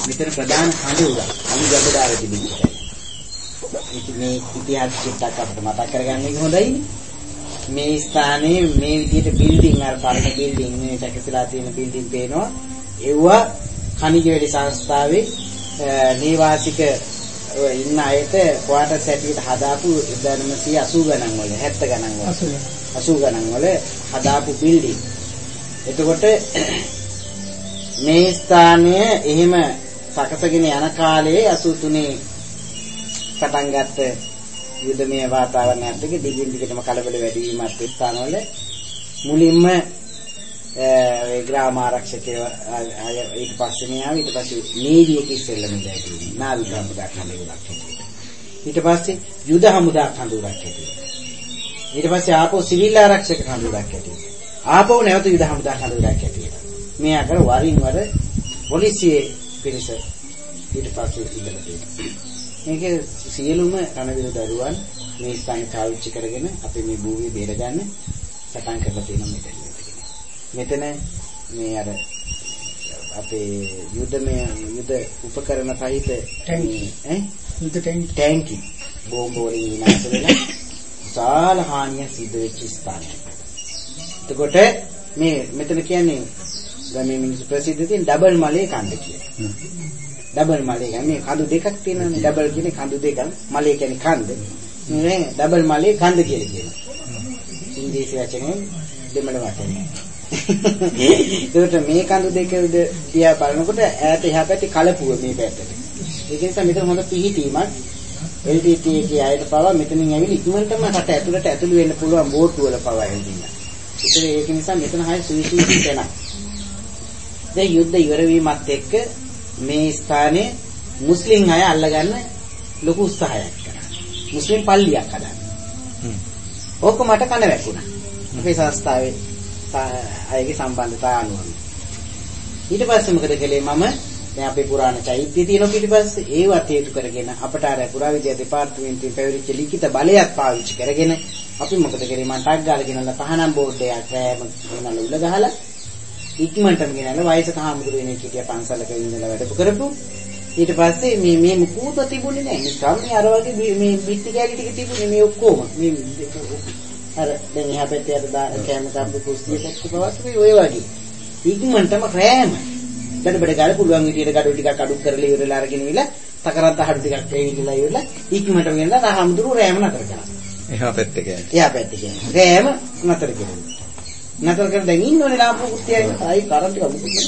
මෙතන ප්‍රධාන කඳවුර අලි ගබඩාවේ තිබෙනවා. මේ ඉතිහාස චිත්තක් අපිට මතක් කරගන්න එක හොඳයිනේ. මේ ස්ථානයේ මේ විදිහට බිල්ඩින් අර පරණ බිල්ඩින් මේ සැකසලා තියෙන බිල්ඩින් පේනවා. ඒවා ඛනිජ වැඩි සංස්ථාවේ නේවාසික ඉන්න අයට ක්වාටර් සැටියට හදාපු 1980 ගණන් වල 70 ගණන් වල 80 ගණන් වල හදාපු බිල්ඩින්. එතකොට මේ ස්ථානය එහෙම සකසගෙන යන කාලේ 83 පටන් ගත්ත යුදමය වාතාවරණයත් එක්ක දිගින් දිගටම කලබල වැඩි වීමත් එක්ක ස්ථානවල මුලින්ම ඒ ග්‍රාම ආරක්ෂකයව ඊට පස්සේ මේ ආව ඊට පස්සේ නීතිය කිස්සෙල්ලම දැක්කේ නාවික හමුදා කඳවුරක් හැටියට. ඊට පස්සේ යුද හමුදා කඳවුරක් හැටියට. ඊට පස්සේ ආපහු සිවිල් ආරක්ෂක කඳවුරක් හැටියට. ආපහු නැවත යුද හමුදා කඳවුරක් හැටියට. මේ අතර වරින් වර පොලිසියේ පිරිස ඊට පස්සේ ඉඳලා තියෙනවා. මේක සියලුම රණවිරු දරුවන් මේ ස්ථානේ පාවිච්චි කරගෙන අපි මේ භූමිය බේරගන්න සටන් කරලා තියෙනවා මෙතන මේ අර අපේ යුද උපකරණ සහිත යුද ටැංකි බෝම්බ වලින් විනාශ වෙලා විශාල හානිය සිදු වෙච්ච ස්ථානයක්. එතකොට මේ මෙතන කියන්නේ ගමේ මිනිස්සු ප්‍රසිද්ධ තියෙන ඩබල් මලේ කන්ද කියලා. ඩබල් මලේ කියන්නේ කඳු දෙකක් තියෙනවානේ. ඩබල් කියන්නේ කඳු දෙකක්, මලේ කියන්නේ කන්ද. මේ ඩබල් මලේ කන්ද කියලා කියනවා. ඉංග්‍රීසි වචනේ දෙමළ වචනේ. ඒකට මේ කඳු දෙක දිහා බලනකොට ඈත එහා පැත්තේ කලපුව මේ පැත්තට. ඒක නිසා මෙතන හොඳ පිහිටීමක් LTT එකේ අයට පවා මෙතනින් ඇවිල්ලා ඉක්මනටම රට ඇතුළට ඇතුළු වෙන්න පුළුවන් බෝට්ටු වල පවා ඇවිදින්න. ඒක නිසා මෙතන හරිය සුවිශේෂී තැනක්. දැන් යුද්ධ ඉවර වීමත් එක්ක මේ ස්ථානයේ මුස්ලිම් අය අල්ලගන්න ලොකු උත්සාහයක් කරා. මුස්ලිම් පල්ලියක් හදන්න. ඕක මට කන වැකුණා. අපේ සංස්ථාවේ අයගේ සම්බන්ධතාව අනුව. ඊට පස්සේ මොකද කළේ මම දැන් අපේ පුරාණ චෛත්‍ය තියෙනවා ඊට පස්සේ ඒවත් හේතු කරගෙන අපට අර පුරාවිද්‍යා දෙපාර්තමේන්තුවේ පැවරිච්ච ලිඛිත බලයක් පාවිච්චි කරගෙන අපි මොකද කරේ මම ටග් ගාලා ගෙනල්ලා පහනම් බෝඩ් එකක් රෑම ගෙනල්ලා උල ගහලා ඉක්මනටම ගෙනල්ලා වයසක හාමුදුරුවෝ කෙනෙක් හිටියා පන්සලක ඉඳලා වැඩ කරපු ඊට පස්සේ මේ මුකුත් තිබුණේ නැහැ නිකම් මේ අර වගේ මේ පිටි කැලි ටික තිබුණේ මේ ඔක්කොම මේ අර දැන් එහා පැත්තේ අර කැම කම්බු කුස්සියක් පවස්සේ ඔය වගේ ඉක්මනටම රෑම බඩ ගාලා පුළුවන් විදියට gadu ටිකක් අඩු කරලා ඉවරලා අරගෙන ඉවිලා තකරත් අහඩු ටිකක් එවිලා ඉවරලා ඉක්මනටම ගෙනලා හාමුදුරුවෝ රෑම නතර කරා එහා පැත්තේ කියන්නේ රෑම නතර කරා නතර කරලා දැන් ඉන්නෝනේ ලාම්පු කුස්සියයි ආයි කරන්ට් එක මුකුත්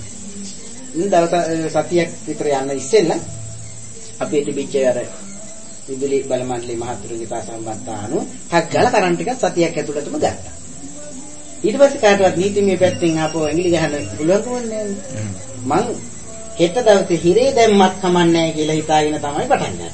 දවස් සතියක් විතර යන්න ඉස්සෙල්ලා අපේ තිබිච්ච අර විදුලි බල මණ්ඩලයේ මහතුරුගේ සම්බන්ධතාවන ටක් ගාලා කරන්ට් එකක් සතියක් ඇතුළතම ගත්තා. ඊට පස්සේ කාටවත් නීතිමය පැත්තෙන් ආපහු ඇඟිලි ගහන්න පුළුවන්කම නැහැ. මං හෙට දවසේ හිරේ දැම්මත් කමන්නේ කියලා හිතාගෙන තමයි පටන් ගත්තේ.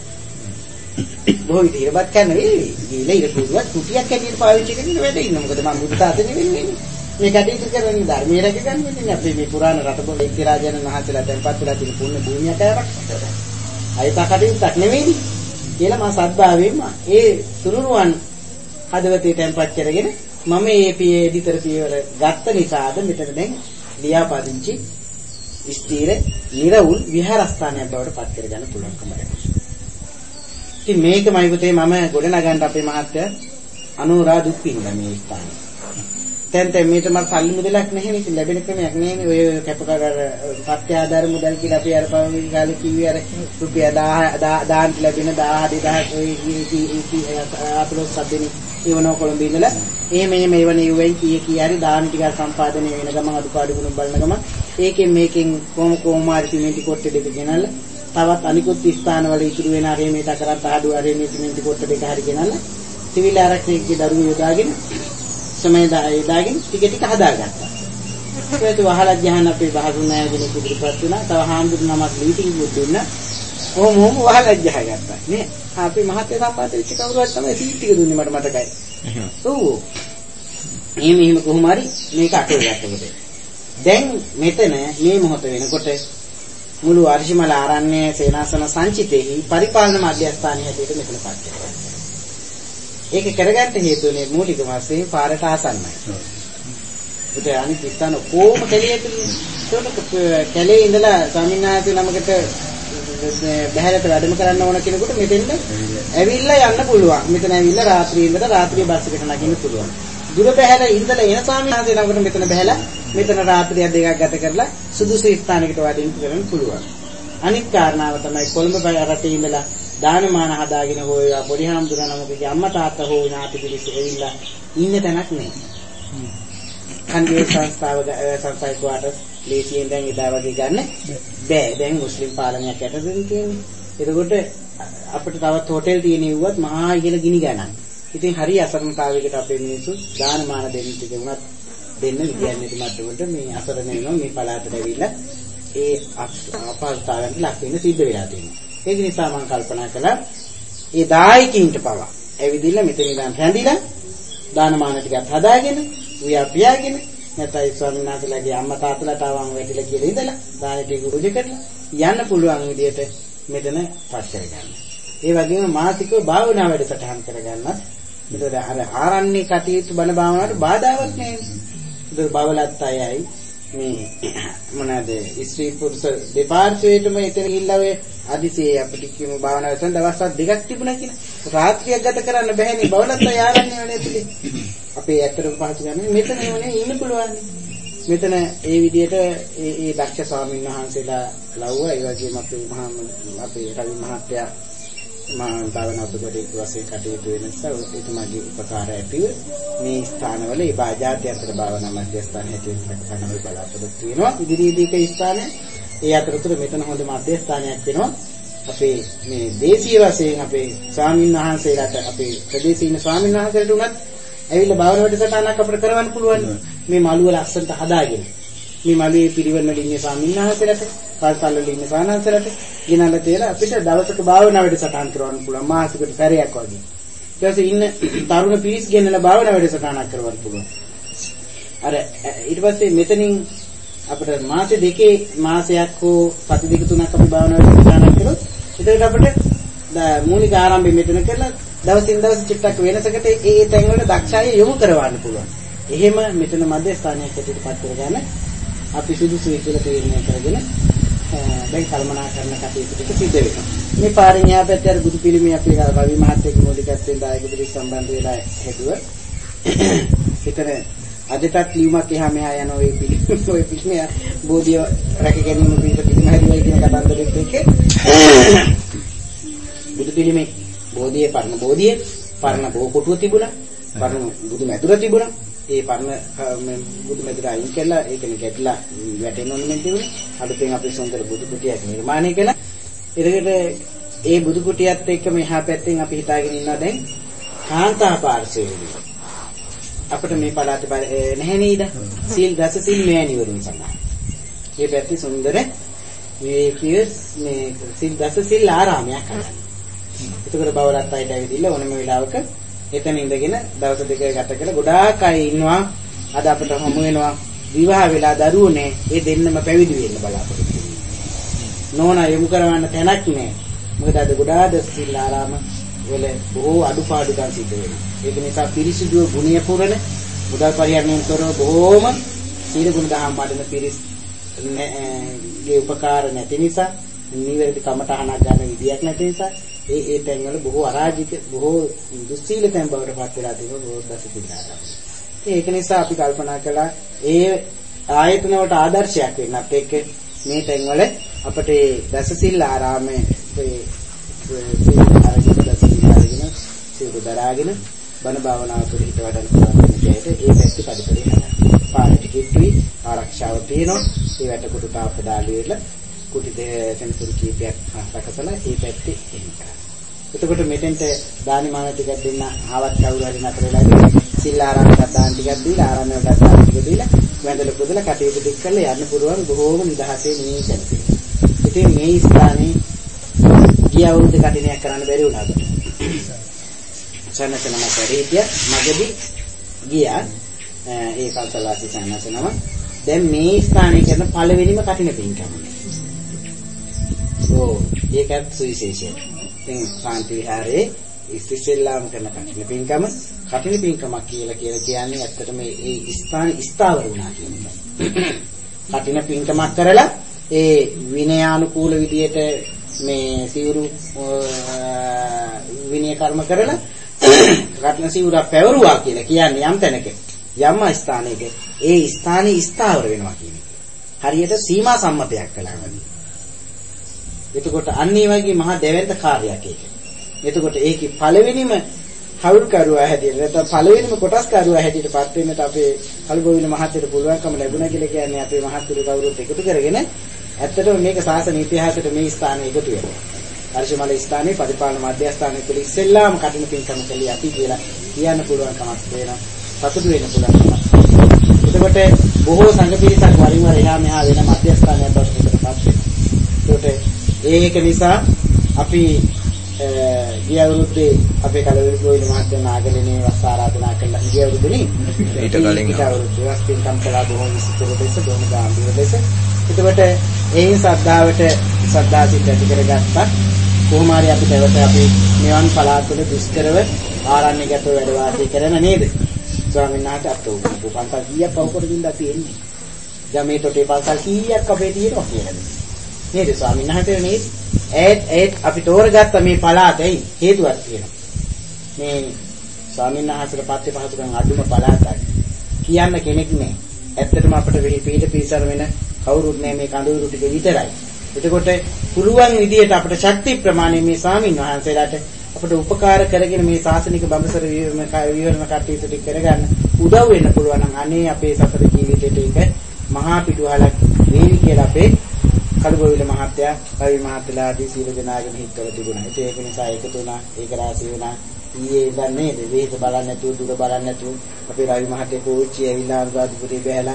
බොහෝ විට හිරපත් කරන වෙලේ ගිහලා ඉර පුරුවත් කුටියක් ඇටියට පාවිච්චි කරගෙන වැඩ ඉන්න. මොකද මම බුද්ධ ශාසනය වෙන්නේ. මේ කටයුතු කරන්නේ ධර්මයේ රැකගන්න ඉන්නේ අපේ මේ පුරාණ රටබොල ඉතිරාජන මහසලා දැන්පත් වෙලා තියෙන පුණ්‍ය භූමියක් ආරක්ෂා. අයිත කටයුත්තක් නෙවෙයි කියලා මම සද්භාවයෙන්ම ඒ තුනුරුවන් හදවතේ තැන්පත් කරගෙන මම මේ එඩිටර් පියවර ගත්ත නිසාද මෙතන දැන් ලියාපදිංචි ස්ථීර නිරවුල් විහාරස්ථානයක් බවට පත් කරගන්න පුළුවන්කම ලැබුණා. ඉතින් මේකමයි පුතේ මම ගොඩනගන්න අපේ මහත්තයා අනුරා දුක් විඳලා මේ ස්ථානේ. දැන් මේක මට සල්ලි මුදලක් නැහැ නේ ලැබෙන ක්‍රමයක් නැහැ ඔය කැපකර සත්‍ය ආධාර මුදල් කියලා අපි අර පහුගිය කාලේ කිව්වේ අර රුපියල් 10 දාන්න ලැබෙන 10000 ඔය අපලොස් සද්දෙනි ඒවන කොළඹ ඉඳලා මේවන ඉවෙන් කී හරි දාන ටික සම්පාදනය වෙන ගමන් අඩුපාඩු ගුණ බලන ගමන් ඒකෙන් මේකෙන් කොහොම හරි සිමෙන්ති කොට්ටේ දෙක ගෙනල්ලා තවත් අනිකුත් ස්ථානවල ඉතුරු වෙන හරි මේ තකරත් ආඩු හරි මේ සිමෙන්ති කොට්ට දෙක හරි ගෙනල්ලා සිවිල් ආරක්ෂකගේ දරුවෝ යොදාගෙන සමයදාගෙන ටික ටික හදාගත්තා. ඒකත් වහලා ගහන අපේ බහදුන් නායකයෙක් ඉදිරිපත් වුණා. තව හාමුදුරු නමක් මීටිං එකක් දුන්නා. කොහොම වහලා ගහගත්තා. නේ අපේ මහත්ය සම්බන්ධ වෙච්ච කවුරුවත් තමයි සීට් ටික දුන්නේ මට මතකයි. ඔව්. එහෙම කොහොම හරි මේක අටේ ගත්තකොට. දැන් මෙතන මේ මොහොත වෙනකොට මුළු අර්ශිමල ආරණ්‍ය සේනාසන සංචිතෙහි පරිපාලන මධ්‍යස්ථානය හැටියට මෙතන පත් වෙනවා. ඒක කරගන්න හේතුනේ මූලික වශයෙන් පාරට ආසන්නයි. ඒක අනිත් ස්ථාන කොහොම කෙලියටද? ඒකට කැලේ ඉඳලා ස්වාමීන් වහන්සේ නමකට බහැරට වැඩම කරන්න ඕන කෙනෙකුට මෙතෙන්ද ඇවිල්ලා යන්න පුළුවන්. මෙතන ඇවිල්ලා රාත්‍රියේ ඉඳලා රාත්‍රියේ බස් එකට නගින්න පුළුවන්. දුර බහැර ඉඳලා එන ස්වාමීන් වහන්සේ නමකට මෙතන බහැලා මෙතන රාත්‍රිය දෙකක් ගත කරලා සුදුසු ස්ථානයකට වඩින්න කරන්න පුළුවන්. අනිත් කාරණාව තමයි කොළඹ රටේ ඉඳලා දානමාන හදාගෙන හොයවා පොඩි හාමුදුරනමකගේ අම්මා තාත්තා හෝ ඥාති පිරිස ඇවිල්ලා ඉන්න තැනක් නෑ. කන්දේ සංස්ථාවක වාට ලේසියෙන් දැන් ඉදා වගේ ගන්න බෑ. දැන් මුස්ලිම් පාලනයක් යටතේ තියෙන්නේ. එතකොට අපිට තවත් හෝටල් තියෙන ඉවුවත් මහා ඉහළ ගිනි ගණන්. ඉතින් හරි අසරණතාවයකට අපේ මිනිස්සු දානමාන දෙන්න තිබුණත් දෙන්න විදියක් නැති මට්ටමට මේ අසරණ වෙනවා මේ පළාතට ඇවිල්ලා ඒ අපහසුතාවයන්ට ලක් වෙන්න සිද්ධ වෙලා තියෙනවා. ඒක නිසා මම කල්පනා කළා ඒ දායකින්ට පවා ඇවිදින්න මෙතන ඉඳන් රැඳිලා දානමාන ටිකක් හදාගෙන උයා පියාගෙන නැත්නම් ස්වාමීන් වහන්සේලාගේ අම්මා තාත්තලාට ආවම වැටිලා කියලා ඉඳලා දාන ටික උරුජ කරලා යන්න පුළුවන් විදියට මෙතන පස් කරගන්න. ඒ වගේම මාසිකව භාවනා වැඩසටහන් කරගන්නත් මෙතන අර ආරණ්‍ය කටයුතු බණ භාවනාවට බාධාවක් නැහැ. ඒක බවලත් අයයි මේ මොනවාද ස්ත්‍රී පුරුෂ දෙපාර්ශ්වයටම එතන ගිහිල්ලා ඔය අදිසියේ අපිට කියමු භාවනා කරන දවස් දෙකක් තිබුණා කියලා. රාත්‍රියක් ගත කරන්න බෑනේ බවලත් අය ආරණ්‍ය වල ඇතුලේ. අපේ ඇත්තටම පහසු ගන්න මෙතන නේ ඉන්න පුළුවන්. මෙතන ඒ විදිහට ඒ දක්ෂ ස්වාමීන් වහන්සේලා ලව්ව ඒ වගේම අපේ රවි මහත්තයා මා භාවනා උපදේශක වශයෙන් කටයුතු වෙන නිසා එතුමාගේ උපකාරය ඇතිව මේ ස්ථානවල ඒ බාජාති අතර භාවනා මධ්‍යස්ථාන හැටියට සැකසනවල බලාපොරොත්තු වෙනවා. ඉදිරියේදී ස්ථානය ඒ අතරතුර මෙතන හොඳ මධ්‍යස්ථානයක් වෙනවා. අපේ මේ දේශීය වශයෙන් අපේ ස්වාමීන් වහන්සේලාට අපේ ප්‍රදේශීය ඉන්න ස්වාමීන් වහන්සේලාට උනත් ඇවිල්ලා භාවනා වැඩසටහනක් අපිට කරවන්න පුළුවන්. මේ මළුව ලස්සනට හදාගෙන මේ මළුවේ පිරිවෙන් වල ඉන්න ස්වාමීන් වහන්සේලාට පාසල් වල ඉන්න ස්වාමීන් වහන්සේලාට ගෙනල්ලා තියලා අපිට දවසක භාවනා වැඩසටහන් කරවන්න පුළුවන් මාසිකට සැරයක් වගේ. ඊට පස්සේ ඉන්න තරුණ පිරිස් ගෙනල්ලා භාවනා වැඩසටහනක් කරවන්න පුළුවන්. අර ඊට පස්සේ මෙතනින් අපිට මාසයක් හෝ සති දෙක තුනක් අපි භාවනා වැඩසටහනක් කළොත් එතකොට අපිට මූලික ආරම්භය මෙතන කරලා දවසින් දවස චිත්තක් වෙනසකට ඒ තැන් වල දක්ෂය යොමු කරවන්න පුළුවන්. එහෙම මෙතන මධ්‍යස්ථානයක් ඇතුළට පත් කරගන්න අපි සුදුසුයි කියලා තීරණය කරගෙන දැන් කල්පනා කරන කටයුතු ටික සිද්ධ වෙනවා. මේ පාරෙන් යා පැත්තේ අර බුදු පිළිමේ අපි රවි මහත්තයාගේ මූලිකත්වයෙන් දායක පිරිස සම්බන්ධ වෙලා හැදුව. ඒතර අදටත් ලියුමක් එහා මෙහා යන ඔය පිළිමේ බෝධිය රැක ගැනීම පිණිස පිළිම හැදුවයි කියන කතන්දරෙත් එක්ක බුදු පිළිමේ බෝධියේ පරණ බෝ කොටුව තිබුණා. පරණ බුදු මැදුර තිබුණා. ඒ පරණ බුදු මැදුර අයින් කළා ඒකනේ ගැටලා වැටෙන්න ඕනේ නෙමෙයි තිබුණේ. අලුතෙන් අපි සුන්දර බුදු කුටියක් නිර්මාණය කළා. ඒකට ඒ බුදු කුටියත් එක්ක මෙහා පැත්තෙන් අපි හිතාගෙන ඉන්නවා දැන් කාන්තා පාර්ශ්වයේදී. අපිට මේ පළාතේ නැහැ නේද? සීල් දස සීල් මෑණිවරුන් සඳහා. මේ පැත්තේ සුන්දර මේ සීල් දස සීල් ආරාමයක් හදලා. ඒකට බවලත් අයිට ඇවිදilla ඕනම වෙලාවක එතන ඉඳගෙන දවස් දෙක ගත කරලා ගොඩාක් අය ඉන්නවා. අද අපිට හමු වෙනවා විවාහ වෙලා දරුවෝනේ ඒ දෙන්නම පැවිදි වෙන්න බලාපොරොත්තු වෙනවා. නෝනා යොමු කරවන්න තැනක් නෑ. මොකද අද ගොඩාක් සීල් ආරාම වල බොහෝ අඩුපාඩුකම් සිද්ධ වෙනවා. ඒක නිසා පිරිසිදුව ගුණය පුරන මුදල් පරිහරණයෙන් තොරව බොහෝම සීල ගුණ දහම් වඩන පිරිස් ගේ උපකාර නැති නිසා නිවැරදි කමටහනක් ගන්න විදියක් නැති නිසා ඒ තැන්වල බොහෝ අරාජික බොහෝ දුස්සීල තැන් බවට පත් වෙලා තියෙනවා බොහෝ දසපිටාරම්. ඒක නිසා අපි කල්පනා කළා ඒ ආයතන වලට ආදර්ශයක් වෙන්නත් එක්ක මේ තැන්වල අපිට දසසිල් ආරාමයේ සිල් දරාගෙන බණ භාවනාව තුළ හිත වඩන කෙනෙකුට ඒ පැත්තේ පරිසරය හදන්න. පාරට කිට්ටුයි ආරක්ෂාව තියෙනවා. ඒ වැට කුඩු තාප්ප දාලි වල කුටි දෙකෙනෙකුට කීපයක් හසකසලා ඒ පැත්තේ එන්න කරා. එතකොට මෙතෙන්ට දානිමාන ටිකක් දෙන්න ආවත් කවුරු හරි නතර වෙලා සිල් ආරාමයක් දාන ටිකක් දීලා ආරාමයක් දාන ටික දීලා වැඳලා පුදලා කටයුතු ටික කරලා යන්න පුළුවන් බොහෝම නිදහසේ මේ කැලේ. ඉතින් මේ ස්ථානේ ගිය අවුරුද්ද කටිනයක් කරන්න බැරි වුණා අපිට. සනසනම පරිත්‍ය මගදී ගියා ඒ පන්සලාසි සනසනම දැන් මේ ස්ථානයේ කරන පළවෙනිම කටින පින්කම. ඒකත් සුවිශේෂයි. ඉතින් ශාන්ති විහාරයේ ඉස්තිසෙල්ලාම කරන කටින පින්කමක් කියලා කියන්නේ ඇත්තටම මේ ස්ථාන ස්ථාවර වුණා කියන එක. කටින පින්කමක් කරලා ඒ විනයානුකූල විදියට මේ සිවුරු විනය කර්ම කරලා රත්න සිවුර පැවරුවා කියලා කියන්නේ යම් තැනක යම් ස්ථානයක ඒ ස්ථානයේ ස්ථාවර වෙනවා කියන එක. හරියට සීමා සම්මතයක් කළා වගේ. එතකොට අන්න ඒ වගේ මහා දෙවැන්ත කාර්යයක් ඒක. එතකොට ඒකේ පළවෙනිම හවුල්කරුවා හැටියට නැත්නම් පළවෙනිම කොටස්කරුවා හැටියට පත් වෙන්නට අපේ කල්ගෝවිල මහත්තයට පුළුවන්කම ලැබුණා කියලා කියන්නේ අපේ මහත්තුරු කවුරුත් එකතු කරගෙන ඇත්තටම මේක සාසන ඉතිහාසයට මේ ස්ථානය එකතු වෙනවා. හර්ෂමල ස්ථානයේ පරිපාලන මධ්‍යස්ථානයේ තුල ඉස්සෙල්ලාම කටින පින්කම කළේ අපි කියලා කියන්න පුළුවන් කමක් වෙනවා. සතුටු වෙන්න පුළුවන් කමක්. එතකොට බොහෝ සංඝ පිරිසක් වරින් වර එහා මෙහා වෙන මධ්‍යස්ථානයක් බවට පත් වෙනවා. ඒක නිසා අපි ගිය අවුරුද්දේ අපේ කලවුරුගෝවිල මහත්තයා නාගලනේ වස් ආරාධනා කළා. ගිය අවුරුද්දේ ඊට කලින් අවුරුද්දේ වස් පින්කම් කළා බොහොම විස්තර දෙස බොහොම ගැඹුරු දෙස. එතකොට ඒ ශ්‍රද්ධාසිත ඇති කරගත්තා. කොහොම හරි අපි දෙවට අපි නිවන් පළාත්වල දුෂ්කරව ආරණ්‍යගතව වැඩ වාසය කරන නේද? ස්වාමීන් වහන්සේ අපෝ පන්සල් කීයක් පව කරමින්ද අපි එන්නේ? දැන් මේ තොටේ පන්සල් කීයක් අපේ තියෙනවා කියලා. නේද ස්වාමීන් වහන්සේ නේද? ඒත් අපි තෝරගත්ත මේ පළාතයි හේතුවක් තියෙනවා. මේ ස්වාමීන් වහන්සේට පස්සේ පහසුකම් අඩුම පළාතයි. කියන්න කෙනෙක් නැහැ. ඇත්තටම අපිට වෙහි පීඩ පිසර වෙන කවුරුත් නැහැ මේ කඳුරු ටික විතරයි. එතකොට පුළුවන් විදියට අපිට ශක්ති ප්‍රමාණය මේ ස්වාමීන් වහන්සේලාට අපිට උපකාර කරගෙන මේ ශාසනික බඹසර විවරණ කටයුතු ටික කරගන්න උදව් වෙන්න පුළුවන් නම් අනේ අපේ සතර ජීවිතේට ඒක මහා පිටුවහලක් වේවි කියලා අපේ කල්ගෝවිල මහත්තයා, කවි මහත්තයලා ආදී සියලු දෙනාගේම හිතවල තිබුණා. ඒක නිසා එකතු වුණා, ඒක රාශි වුණා. ඊයේ ඉඳන් නේද? වෙහෙස බලන්නේ නැතුව, දුර බලන්නේ නැතුව අපේ රවි මහත්තයා කෝච්චි ඇවිල්ලා අනුරාධපුරේ බැලලා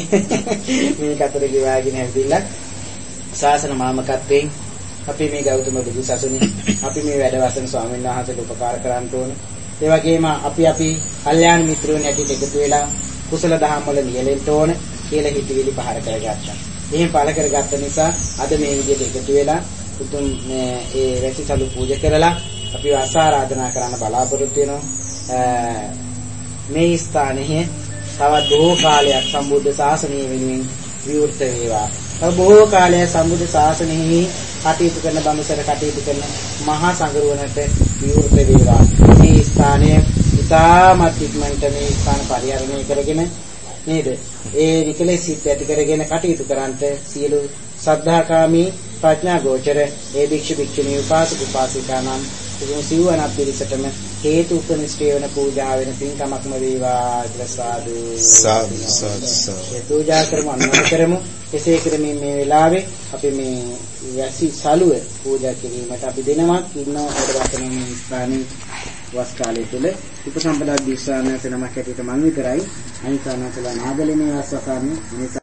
මේ කතර ගෙවාගෙන ඇවිල්ලා ශාසන මාමකත්වයෙන් අපි මේ ගෞතම බුදු සසුනේ අපි මේ වැඩවසන ස්වාමීන් වහන්සේට උපකාර කරන්න ඕනේ. ඒ වගේම අපි කල්යාණ මිත්‍රයන් හැටියට එකතු වෙලා කුසල දහම් වල නියැලෙන්න ඕනේ කියලා හිතවිලි පහර කරගත්තා. එහෙම පළ කරගත්ත නිසා අද මේ විදිහට එකතු වෙලා උතුම් ඒ රැසිසලු පූජා කරලා අපි ආරාධනා කරන්න බලාපොරොත්තු වෙනවා. මේ ස්ථානයේ තවත් බොහෝ කාලයක් සම්බුද්ධ ශාසනය වෙනුවෙන් විවෘත වේවා. තව බොහෝ කාලයක් සම්බුද්ධ ශාසනයෙහි කටයුතු කරන බඹසර කටයුතු කරන මහා සංඝරුවනට විවෘත වේවා. මේ ස්ථානය ඉතාමත් ඉක්මනට මේ ස්ථාන පරිහරණය කරගෙන නේද? ඒ විකලෙසිත ඇති කරගෙන කටයුතු කරන්ට සියලු සද්ධාකාමී ප්‍රඥා ගෝචර ඒ භික්ෂු භික්ෂුණී උපාසක උපාසිකානම් උතුම් සිව්වන පිරිසටම හේතු උපනිෂ්ඨ වෙන පූජා වෙන පින්කමක්ම වේවා කියලා සාදු ඒ පූජා කරමු අනුමත කරමු. එසේ කරමින් මේ වෙලාවේ අපි මේ වැසි සලුව පූජා කිරීමට අපි දෙනමක් ඉන්නවා ඔබට මේ ස්ථානයේ වස් කාලය තුල උපසම්පදා දීක්ෂානස නමක් ඇටියට මන් විතරයි අනිසානසලා නාගලිනේ වස්වසන්නේ නිසා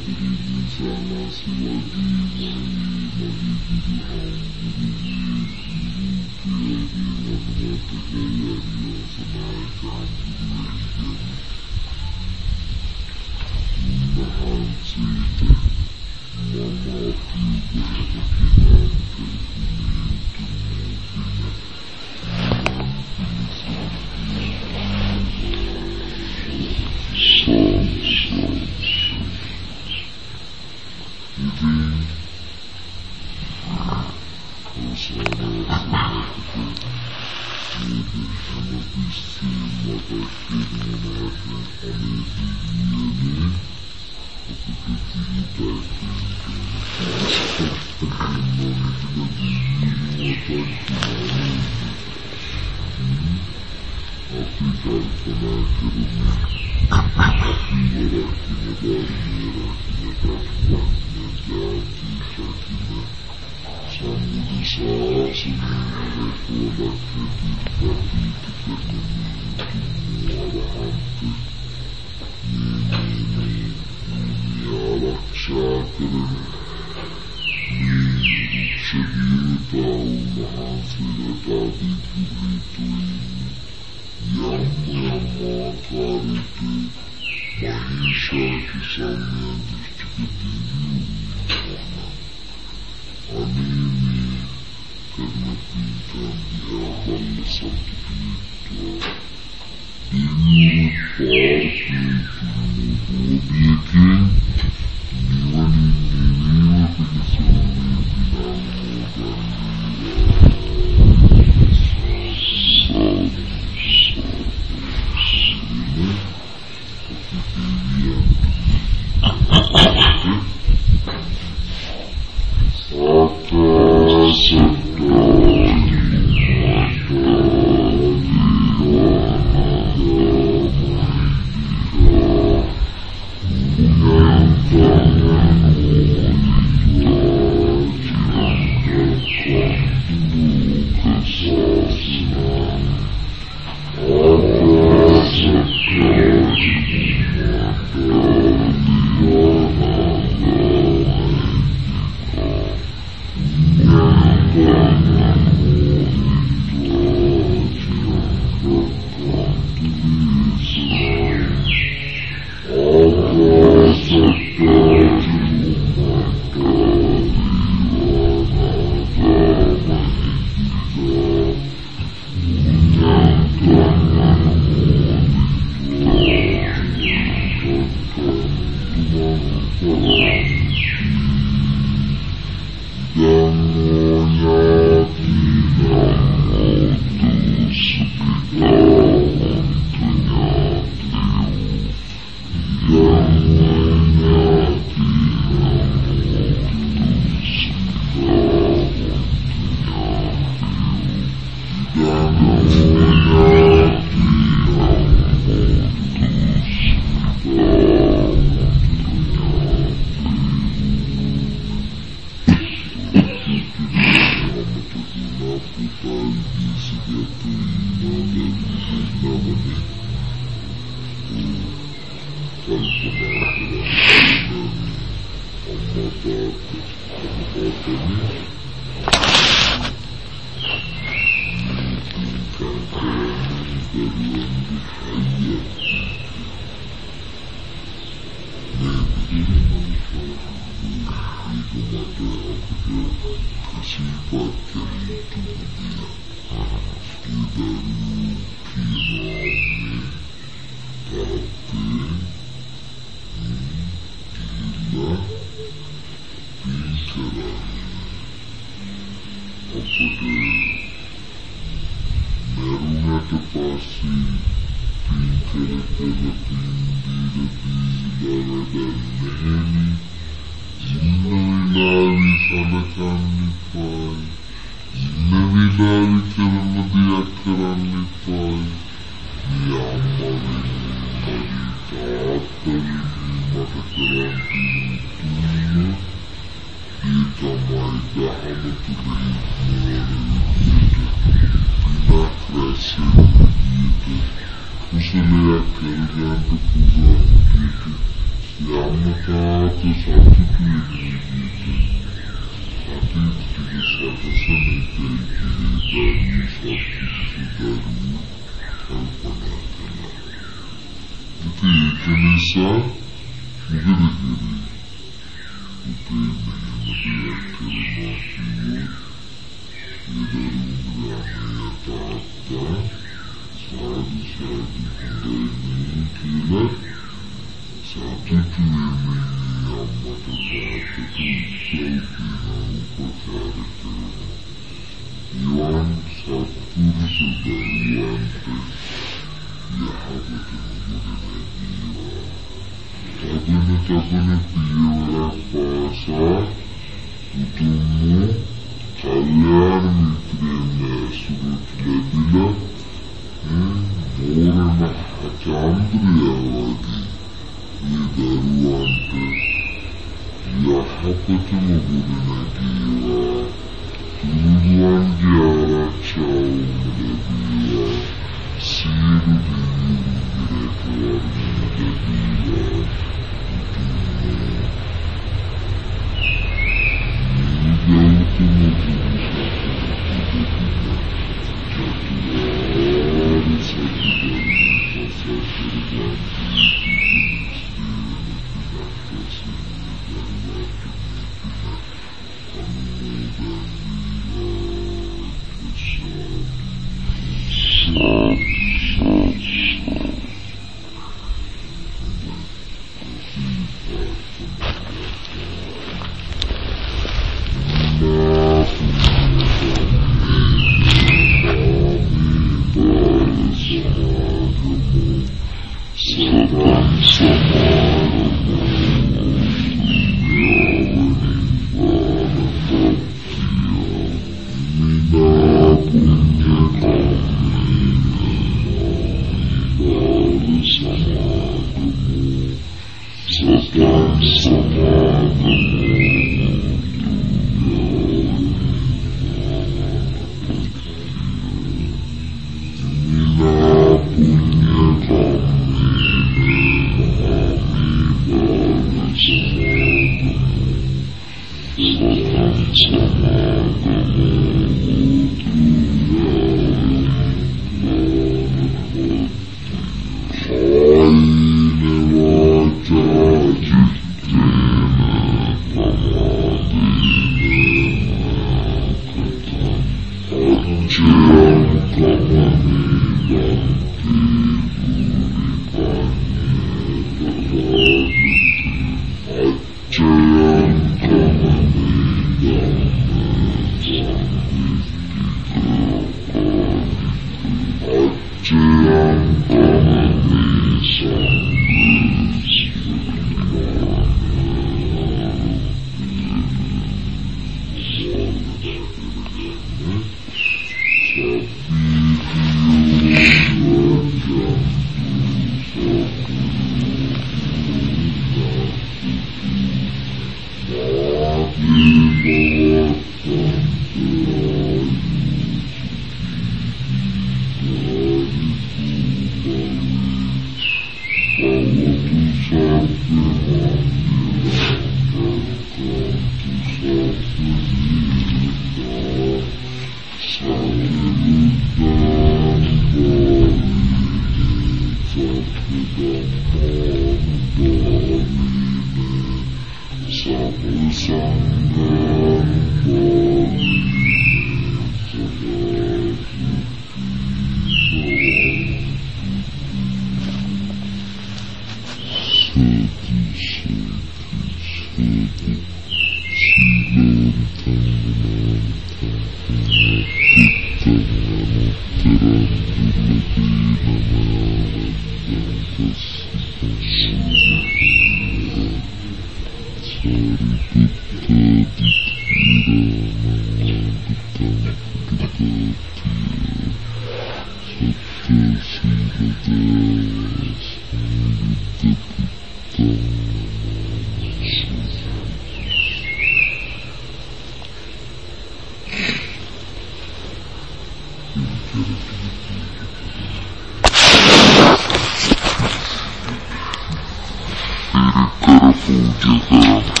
Cara,